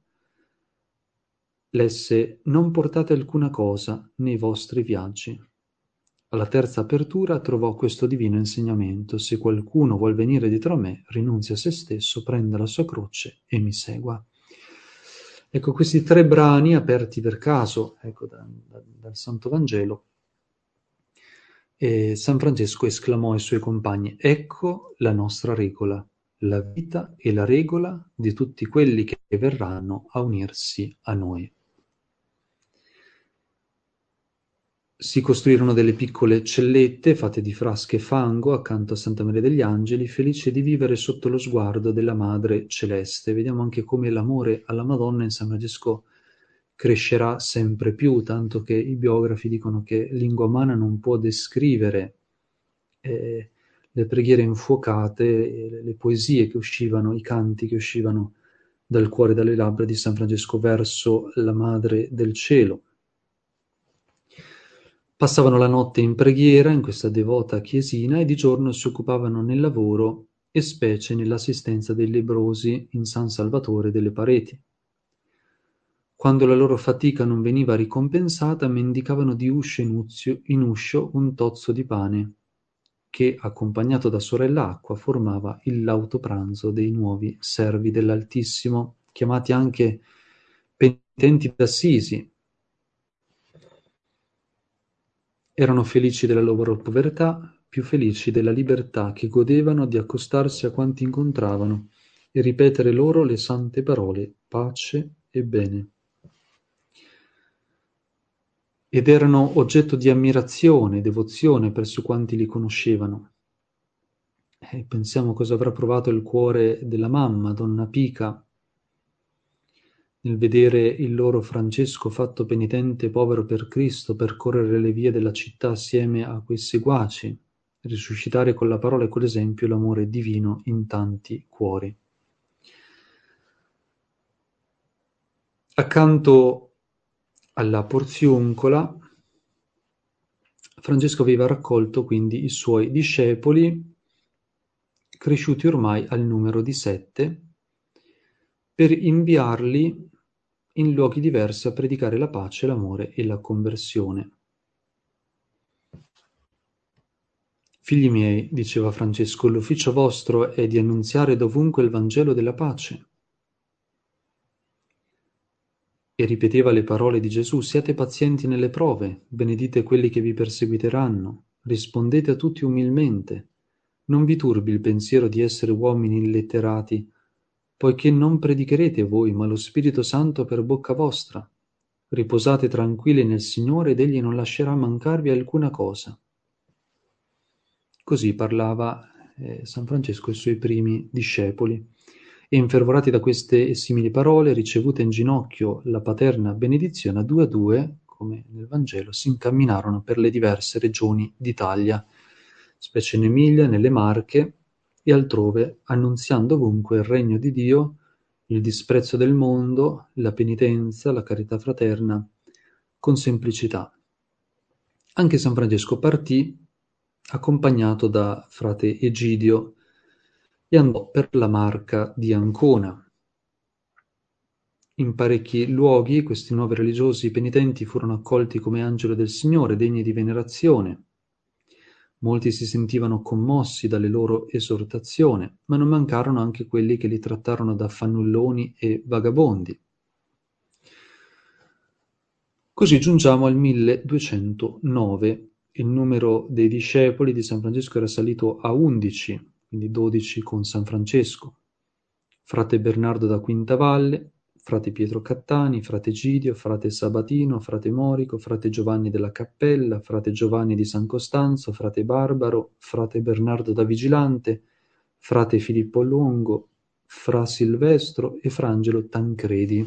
lesse: non portate alcuna cosa nei vostri viaggi. Alla terza apertura trovò questo divino insegnamento: se qualcuno vuol venire dietro a me, rinunzi a se stesso, prenda la sua croce e mi segua. Ecco, questi tre brani aperti per caso, ecco, da, da, dal Santo Vangelo, e San Francesco esclamò ai suoi compagni: ecco la nostra regola, la vita e la regola di tutti quelli che verranno a unirsi a noi. Si costruirono delle piccole cellette fatte di frasche e fango accanto a Santa Maria degli Angeli, felice di vivere sotto lo sguardo della Madre Celeste. Vediamo anche come l'amore alla Madonna in San Francesco crescerà sempre più, tanto che i biografi dicono che lingua umana non può descrivere eh, le preghiere infuocate, le poesie che uscivano, i canti che uscivano dal cuore e dalle labbra di San Francesco verso la Madre del Cielo. Passavano la notte in preghiera in questa devota chiesina e di giorno si occupavano nel lavoro e specie nell'assistenza dei lebbrosi in San Salvatore delle Pareti. Quando la loro fatica non veniva ricompensata, mendicavano di uscio in, uzio, in uscio un tozzo di pane, che, accompagnato da sorella Acqua, formava il lauto pranzo dei nuovi servi dell'Altissimo, chiamati anche penitenti d'Assisi. Erano felici della loro povertà, più felici della libertà che godevano di accostarsi a quanti incontravano e ripetere loro le sante parole, pace e bene. Ed erano oggetto di ammirazione e devozione presso quanti li conoscevano. E pensiamo cosa avrà provato il cuore della mamma, donna Pica, nel vedere il loro Francesco fatto penitente povero per Cristo, percorrere le vie della città assieme a quei seguaci, risuscitare con la parola e con l'esempio l'amore divino in tanti cuori. Accanto alla porziuncola, Francesco aveva raccolto quindi i suoi discepoli, cresciuti ormai al numero di sette, per inviarli in luoghi diversi a predicare la pace, l'amore e la conversione. Figli miei, diceva Francesco, l'ufficio vostro è di annunziare dovunque il Vangelo della pace. E ripeteva le parole di Gesù: siate pazienti nelle prove, benedite quelli che vi perseguiteranno, rispondete a tutti umilmente, non vi turbi il pensiero di essere uomini illetterati, poiché non predicherete voi, ma lo Spirito Santo per bocca vostra. Riposate tranquilli nel Signore ed Egli non lascerà mancarvi alcuna cosa. Così parlava eh, San Francesco ai suoi primi discepoli. E infervorati da queste simili parole, ricevute in ginocchio la paterna benedizione, a due a due, come nel Vangelo, si incamminarono per le diverse regioni d'Italia, specie in Emilia, nelle Marche e altrove, annunziando ovunque il regno di Dio, il disprezzo del mondo, la penitenza, la carità fraterna, con semplicità. Anche San Francesco partì accompagnato da frate Egidio e andò per la Marca di Ancona. In parecchi luoghi questi nuovi religiosi penitenti furono accolti come angelo del Signore, degni di venerazione. Molti si sentivano commossi dalle loro esortazioni, ma non mancarono anche quelli che li trattarono da fannulloni e vagabondi. Così giungiamo al milleduecentonove. Il numero dei discepoli di San Francesco era salito a undici, quindi dodici con San Francesco. frate Bernardo da Quintavalle, frate Pietro Cattani, frate Egidio, frate Sabatino, frate Morico, frate Giovanni della Cappella, frate Giovanni di San Costanzo, frate Barbaro, frate Bernardo da Vigilante, frate Filippo Longo, fra Silvestro e fra Angelo Tancredi.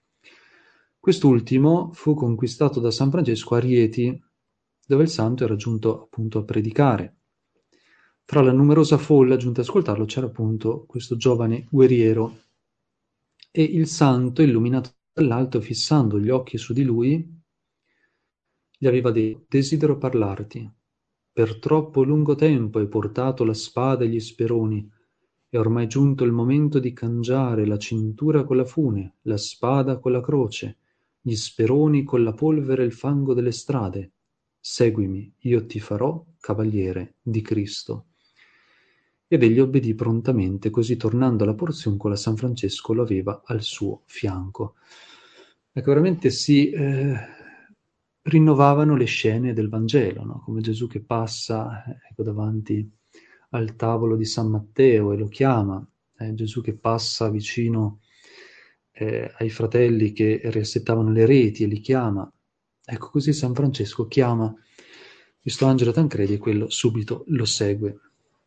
Quest'ultimo fu conquistato da San Francesco a Rieti, dove il santo era giunto appunto a predicare. Fra la numerosa folla giunta ad ascoltarlo c'era appunto questo giovane guerriero, e il santo, illuminato dall'alto, fissando gli occhi su di lui, gli aveva detto: desidero parlarti. Per troppo lungo tempo hai portato la spada e gli speroni. È ormai giunto il momento di cangiare la cintura con la fune, la spada con la croce, gli speroni con la polvere e il fango delle strade. Seguimi, io ti farò cavaliere di Cristo. Ed egli obbedì prontamente, così tornando alla Porziuncola San Francesco lo aveva al suo fianco. Ecco, veramente si eh, rinnovavano le scene del Vangelo, no? Come Gesù che passa ecco, davanti al tavolo di San Matteo e lo chiama, eh, Gesù che passa vicino eh, ai fratelli che riassettavano le reti e li chiama. Ecco, così San Francesco chiama questo Angelo Tancredi e quello subito lo segue.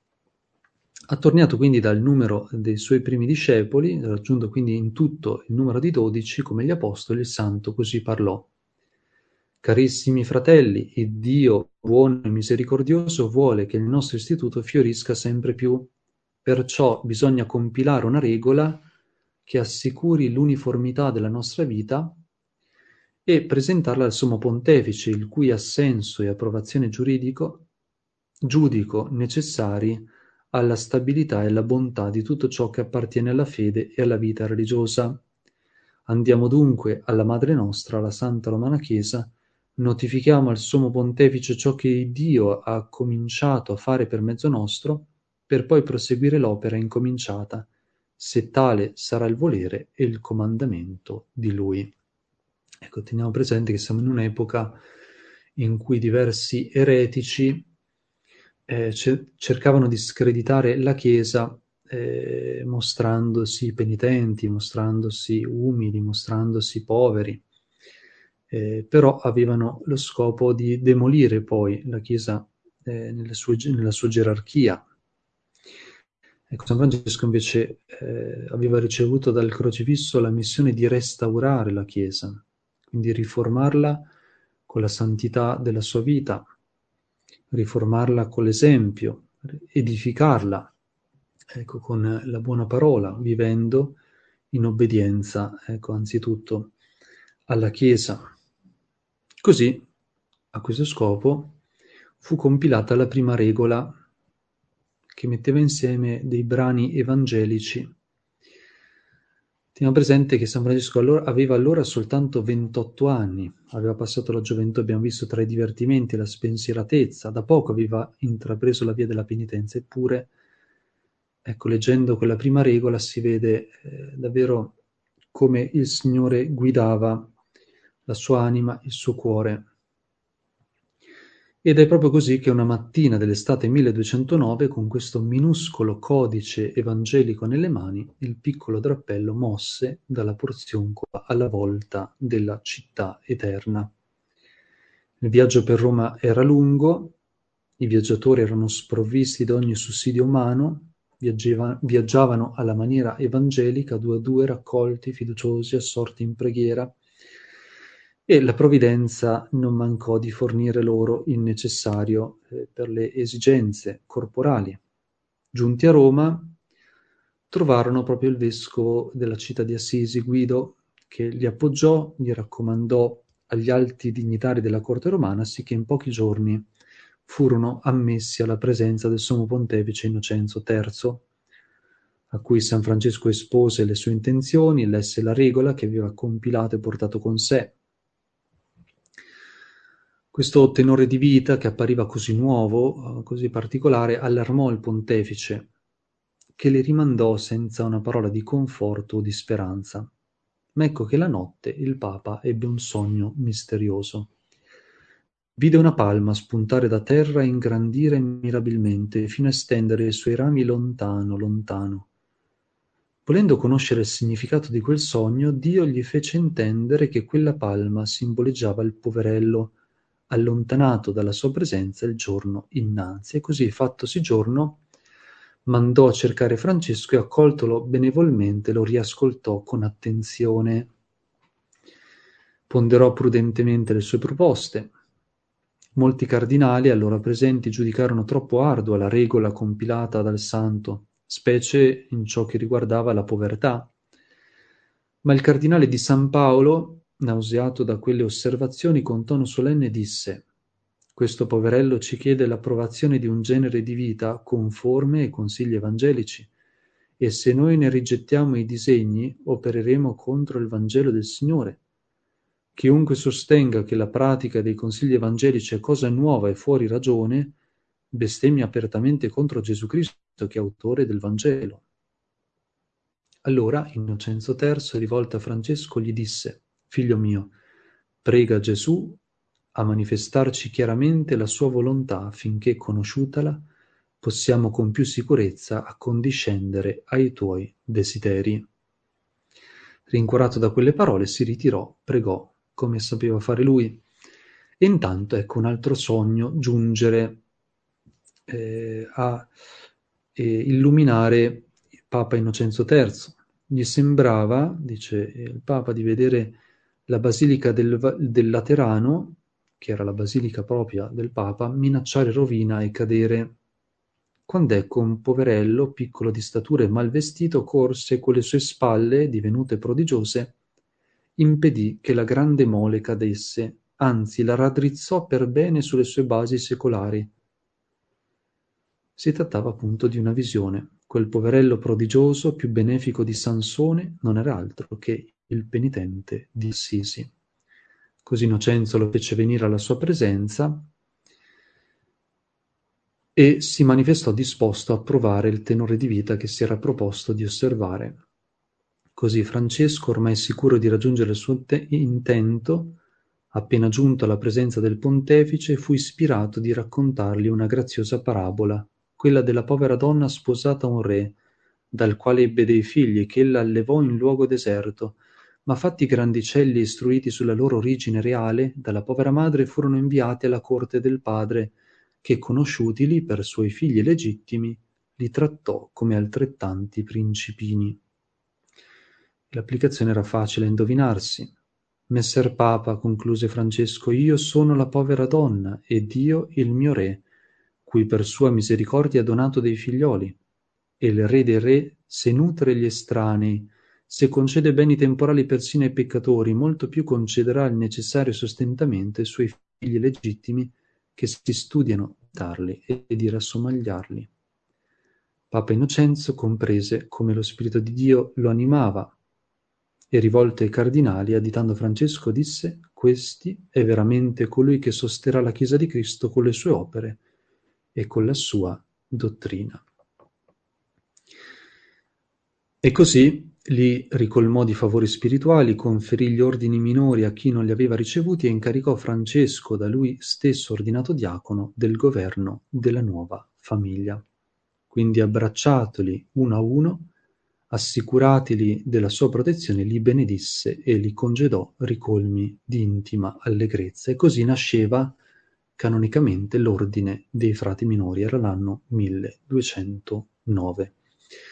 Attorniato quindi dal numero dei suoi primi discepoli, raggiunto quindi in tutto il numero di dodici, come gli apostoli, il santo così parlò. Carissimi fratelli, il Dio buono e misericordioso vuole che il nostro istituto fiorisca sempre più. Perciò bisogna compilare una regola che assicuri l'uniformità della nostra vita e presentarla al Sommo Pontefice, il cui assenso e approvazione giuridico, giudico necessari alla stabilità e alla bontà di tutto ciò che appartiene alla fede e alla vita religiosa. Andiamo dunque alla Madre nostra, la Santa Romana Chiesa, notifichiamo al Sommo Pontefice ciò che Dio ha cominciato a fare per mezzo nostro, per poi proseguire l'opera incominciata, se tale sarà il volere e il comandamento di Lui. Ecco, teniamo presente che siamo in un'epoca in cui diversi eretici eh, cercavano di screditare la Chiesa eh, mostrandosi penitenti, mostrandosi umili, mostrandosi poveri, eh, però avevano lo scopo di demolire poi la Chiesa eh, nelle sue, nella sua gerarchia. Ecco, San Francesco invece eh, aveva ricevuto dal crocifisso la missione di restaurare la Chiesa, quindi riformarla con la santità della sua vita, riformarla con l'esempio, edificarla, ecco, con la buona parola, vivendo in obbedienza, ecco, anzitutto alla Chiesa. Così, a questo scopo, fu compilata la prima regola che metteva insieme dei brani evangelici. Teniamo presente che San Francesco allora, aveva allora soltanto ventotto anni, aveva passato la gioventù, abbiamo visto, tra i divertimenti e la spensieratezza, da poco aveva intrapreso la via della penitenza, eppure, ecco, leggendo quella prima regola si vede eh, davvero come il Signore guidava la sua anima, il suo cuore. Ed è proprio così che una mattina dell'estate milleduecentonove, con questo minuscolo codice evangelico nelle mani, il piccolo drappello mosse dalla Porziuncola alla volta della città eterna. Il viaggio per Roma era lungo, i viaggiatori erano sprovvisti di ogni sussidio umano, viaggiava, viaggiavano alla maniera evangelica, due a due, raccolti, fiduciosi, assorti in preghiera, e la provvidenza non mancò di fornire loro il necessario eh, per le esigenze corporali. Giunti a Roma, trovarono proprio il vescovo della città di Assisi, Guido, che li appoggiò, gli raccomandò agli alti dignitari della corte romana, sicché in pochi giorni furono ammessi alla presenza del Sommo Pontefice Innocenzo terzo, a cui San Francesco espose le sue intenzioni, lesse la regola che aveva compilato e portato con sé. Questo tenore di vita, che appariva così nuovo, così particolare, allarmò il pontefice, che li rimandò senza una parola di conforto o di speranza. Ma ecco che la notte il Papa ebbe un sogno misterioso. Vide una palma spuntare da terra e ingrandire mirabilmente, fino a stendere i suoi rami lontano, lontano. Volendo conoscere il significato di quel sogno, Dio gli fece intendere che quella palma simboleggiava il poverello allontanato dalla sua presenza il giorno innanzi, e così, fattosi giorno, mandò a cercare Francesco e, accoltolo benevolmente, lo riascoltò con attenzione. Ponderò prudentemente le sue proposte. Molti cardinali allora presenti giudicarono troppo ardua la regola compilata dal santo, specie in ciò che riguardava la povertà. Ma il cardinale di San Paolo, nauseato da quelle osservazioni, con tono solenne disse: «Questo poverello ci chiede l'approvazione di un genere di vita conforme ai consigli evangelici, e se noi ne rigettiamo i disegni, opereremo contro il Vangelo del Signore. Chiunque sostenga che la pratica dei consigli evangelici è cosa nuova e fuori ragione, bestemmia apertamente contro Gesù Cristo, che è autore del Vangelo». Allora Innocenzo terzo, rivolto a Francesco, gli disse: «Figlio mio, prega Gesù a manifestarci chiaramente la sua volontà, affinché, conosciutala, possiamo con più sicurezza accondiscendere ai tuoi desideri». Rincuorato da quelle parole, si ritirò, pregò, come sapeva fare lui, e intanto ecco un altro sogno giungere eh, a eh, illuminare Papa Innocenzo terzo. Gli sembrava, dice il Papa, di vedere la basilica del, del Laterano, che era la basilica propria del Papa, minacciare rovina e cadere, quando ecco un poverello, piccolo di statura e mal vestito, corse con le sue spalle, divenute prodigiose, impedì che la grande mole cadesse, anzi la raddrizzò per bene sulle sue basi secolari. Si trattava appunto di una visione. Quel poverello prodigioso, più benefico di Sansone, non era altro che il penitente di Assisi. Così Innocenzo lo fece venire alla sua presenza e si manifestò disposto a provare il tenore di vita che si era proposto di osservare. Così Francesco, ormai sicuro di raggiungere il suo te- intento, appena giunto alla presenza del pontefice, fu ispirato di raccontargli una graziosa parabola, quella della povera donna sposata a un re, dal quale ebbe dei figli che ella allevò in luogo deserto, ma fatti grandicelli e istruiti sulla loro origine reale, dalla povera madre furono inviati alla corte del padre, che, conosciutili per suoi figli legittimi, li trattò come altrettanti principini. L'applicazione era facile a indovinarsi. Messer Papa, concluse Francesco, io sono la povera donna e Dio il mio re, cui per sua misericordia ha donato dei figlioli. E il re dei re, se nutre gli estranei, se concede beni temporali persino ai peccatori, molto più concederà il necessario sostentamento ai suoi figli legittimi, che si studiano a imitarli e di rassomigliarli. Papa Innocenzo comprese come lo Spirito di Dio lo animava e, rivolto ai cardinali, additando Francesco, disse: «Questi è veramente colui che sosterrà la Chiesa di Cristo con le sue opere e con la sua dottrina». E così li ricolmò di favori spirituali, conferì gli ordini minori a chi non li aveva ricevuti e incaricò Francesco, da lui stesso ordinato diacono, del governo della nuova famiglia. Quindi, abbracciatoli uno a uno, assicuratili della sua protezione, li benedisse e li congedò ricolmi di intima allegrezza. E così nasceva canonicamente l'ordine dei frati minori. Era l'anno milleduecentonove.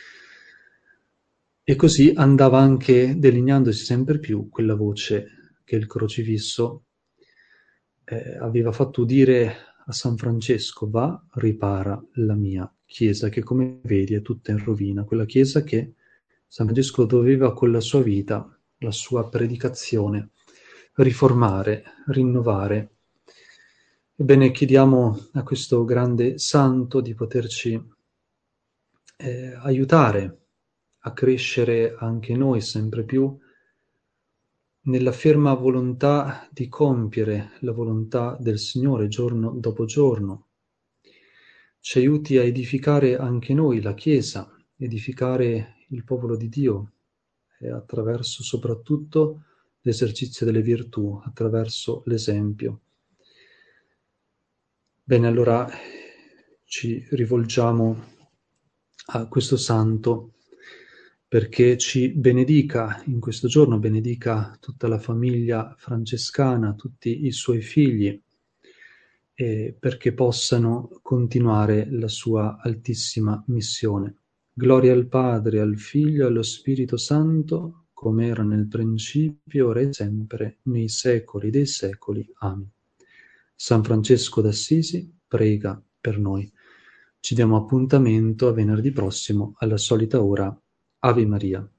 E così andava anche delineandosi sempre più quella voce che il crocifisso eh, aveva fatto udire a San Francesco: va, ripara la mia chiesa, che come vedi è tutta in rovina. Quella chiesa che San Francesco doveva con la sua vita, la sua predicazione, riformare, rinnovare. Ebbene, chiediamo a questo grande santo di poterci eh, aiutare a crescere anche noi sempre più nella ferma volontà di compiere la volontà del Signore giorno dopo giorno. Ci aiuti a edificare anche noi la Chiesa, edificare il popolo di Dio, e attraverso soprattutto l'esercizio delle virtù, attraverso l'esempio. Bene, allora ci rivolgiamo a questo santo perché ci benedica in questo giorno, benedica tutta la famiglia francescana, tutti i suoi figli, e perché possano continuare la sua altissima missione. Gloria al Padre, al Figlio e allo Spirito Santo, come era nel principio, ora e sempre, nei secoli dei secoli. Amen. San Francesco d'Assisi, prega per noi. Ci diamo appuntamento a venerdì prossimo alla solita ora. Ave Maria.